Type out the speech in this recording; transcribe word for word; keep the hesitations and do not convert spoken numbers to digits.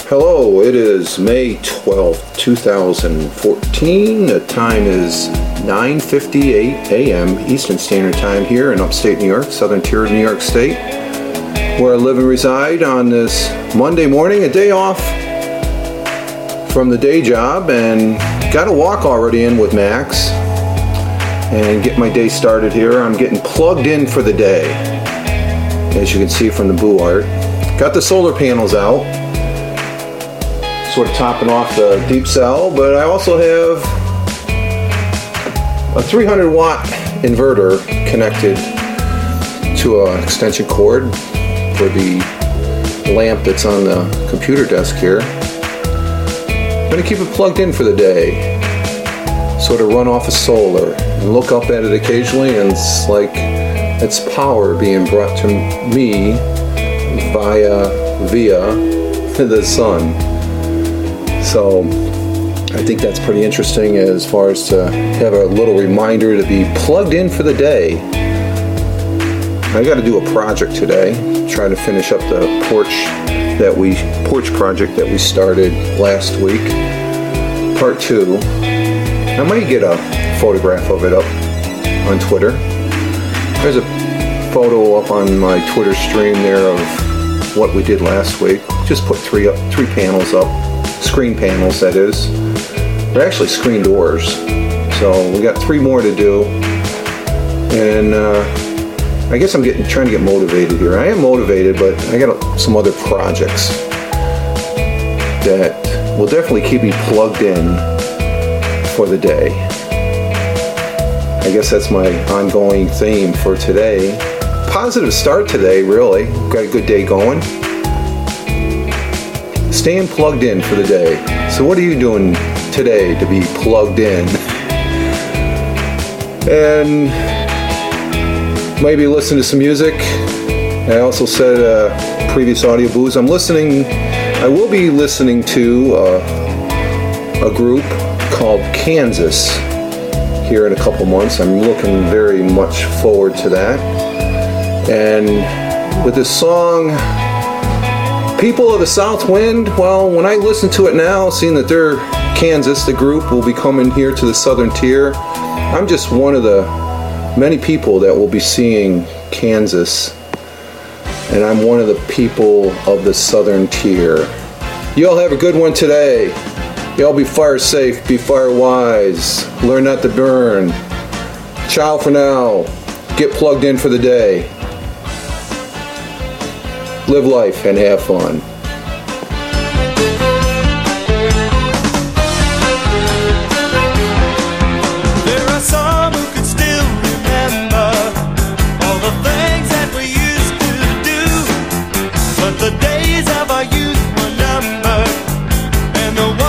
Hello, it is May twelfth, two thousand fourteen. The time is nine fifty-eight a.m. Eastern Standard Time here in upstate New York, southern tier of New York State, where I live and reside on this Monday morning, a day off from the day job, and got a walk already in with Max and get my day started here. I'm getting plugged in for the day, as you can see from the Boo art. Got the solar panels out, sort of topping off the deep cell, but I also have a three hundred watt inverter connected to an extension cord for the lamp that's on the computer desk here. I'm going to keep it plugged in for the day, sort of run off of solar, and look up at it occasionally, and it's like it's power being brought to me via via the sun. So I think that's pretty interesting as far as to have a little reminder to be plugged in for the day. I got to do a project today, trying to finish up the porch that we porch project that we started last week, part two. I might get a photograph of it up on Twitter. There's a photo up on my Twitter stream there of what we did last week. Just put three up, three panels up. Screen panels, that is. They're actually screen doors. So we got three more to do. And uh, I guess I'm getting trying to get motivated here. I am motivated, but I got some other projects that will definitely keep me plugged in for the day. I guess that's my ongoing theme for today. Positive start today, really. Got a good day going. Staying plugged in for the day. So what are you doing today to be plugged in? And maybe listen to some music. I also said uh, previous audio booze. I'm listening, I will be listening to uh, a group called Kansas here in a couple months. I'm looking very much forward to that. And with this song, People of the South Wind, well, when I listen to it now, seeing that they're Kansas, the group will be coming here to the southern tier, I'm just one of the many people that will be seeing Kansas, and I'm one of the people of the southern tier. Y'all have a good one today. Y'all be fire safe, be fire wise, learn not to burn. Ciao for now. Get plugged in for the day. Live life and have fun. There are some who can still remember all the things that we used to do, but the days of our youth were numbered, and the